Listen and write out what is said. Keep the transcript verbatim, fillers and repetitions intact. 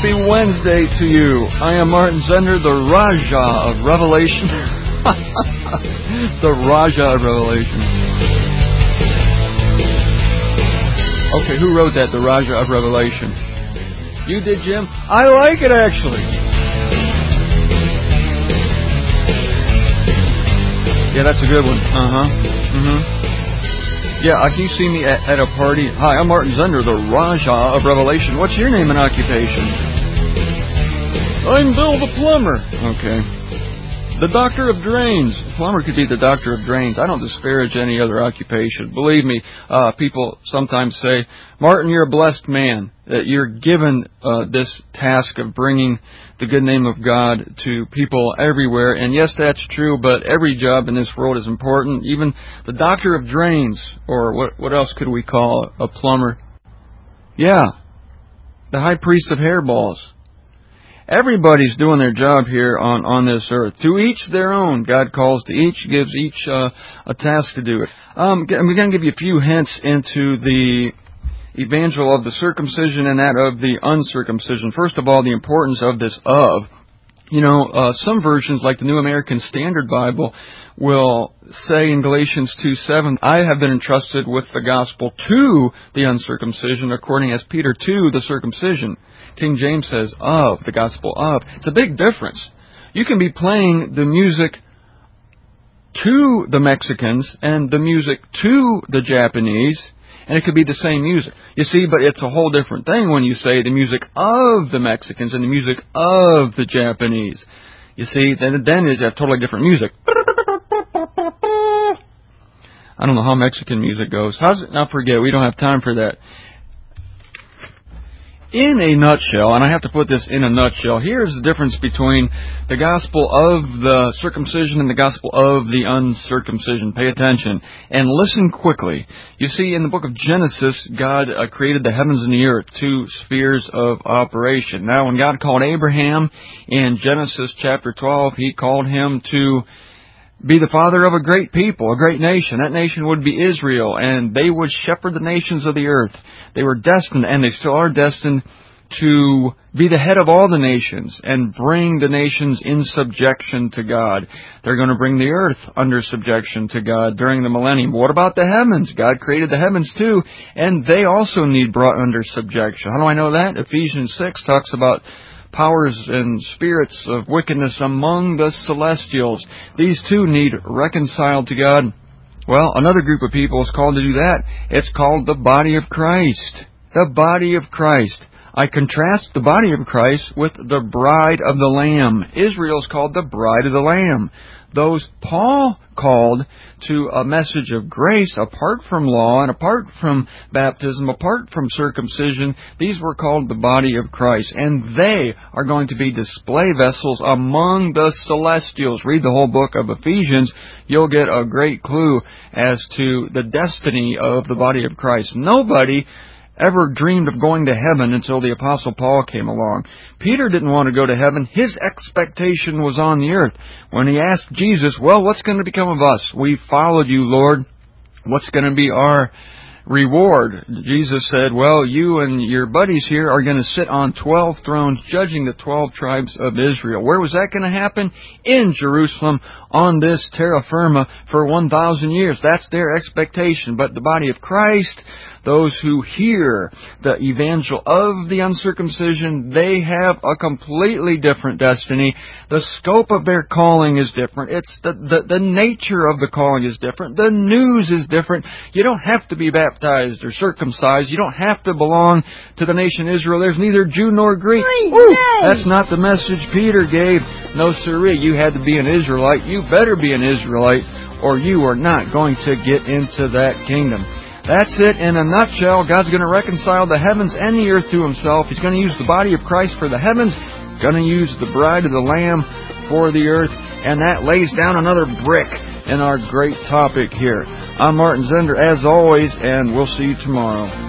Happy Wednesday to you. I am Martin Zender, the Raja of Revelation. The Raja of Revelation. Okay, who wrote that, the Raja of Revelation? You did, Jim? I like it, actually. Yeah, that's a good one. Uh-huh. Mm-hmm. Yeah, uh, you see me at, at a party. Hi, I'm Martin Zender, the Raja of Revelation. What's your name and occupation? I'm Bill the Plumber. Okay. The Doctor of Drains. Plumber could be the Doctor of Drains. I don't disparage any other occupation. Believe me, uh, people sometimes say, Martin, you're a blessed man, that you're given uh, this task of bringing the good name of God to people everywhere. And yes, that's true, but every job in this world is important. Even the Doctor of Drains, or what, what else could we call a plumber? Yeah, the High Priest of Hairballs. Everybody's doing their job here on, on this earth. To each their own. God calls to each, gives each uh, a task to do it. Um, we're going to give you a few hints into the evangel of the circumcision and that of the uncircumcision. First of all, the importance of this of. You know, uh, some versions, like the New American Standard Bible, will say in Galatians two seven, I have been entrusted with the gospel to the uncircumcision, according as Peter to the circumcision. King James says of, the gospel of. It's a big difference. You can be playing the music to the Mexicans and the music to the Japanese, and it could be the same music. You see, but it's a whole different thing when you say the music of the Mexicans and the music of the Japanese. You see, then, then it's a totally different music. I don't know how Mexican music goes. How's it? Now forget, we don't have time for that. In a nutshell, and I have to put this in a nutshell, here's the difference between the gospel of the circumcision and the gospel of the uncircumcision. Pay attention and listen quickly. You see, in the book of Genesis, God uh, created the heavens and the earth, two spheres of operation. Now, when God called Abraham in Genesis chapter twelve, He called him to be the father of a great people, a great nation. That nation would be Israel, and they would shepherd the nations of the earth. They were destined, and they still are destined, to be the head of all the nations and bring the nations in subjection to God. They're going to bring the earth under subjection to God during the millennium. What about the heavens? God created the heavens too, and they also need brought under subjection. How do I know that? Ephesians six talks about powers and spirits of wickedness among the celestials. These two need reconciled to God. Well, another group of people is called to do that. It's called the body of Christ. The body of Christ. I contrast the body of Christ with the bride of the Lamb. Israel is called the bride of the Lamb. Those Paul called to a message of grace apart from law and apart from baptism, apart from circumcision, these were called the body of Christ. And they are going to be display vessels among the celestials. Read the whole book of Ephesians. You'll get a great clue as to the destiny of the body of Christ. Nobody ever dreamed of going to heaven until the Apostle Paul came along. Peter didn't want to go to heaven. His expectation was on the earth. When he asked Jesus, well, what's going to become of us? We followed you, Lord. What's going to be our reward? Jesus said, well, you and your buddies here are going to sit on twelve thrones judging the twelve tribes of Israel. Where was that going to happen? In Jerusalem, on this terra firma for one thousand years. That's their expectation. But the body of Christ, those who hear the evangel of the uncircumcision, they have a completely different destiny. The scope of their calling is different. It's the, the, the nature of the calling is different. The news is different. You don't have to be baptized or circumcised. You don't have to belong to the nation Israel. There's neither Jew nor Greek. Woo! That's not the message Peter gave. No, sirree. You had to be an Israelite. You better be an Israelite, or you are not going to get into that kingdom. That's it in a nutshell. God's going to reconcile the heavens and the earth to Himself. He's going to use the body of Christ for the heavens, going to use the bride of the Lamb for the earth, and that lays down another brick in our great topic here. I'm Martin Zender, as always, and we'll see you tomorrow.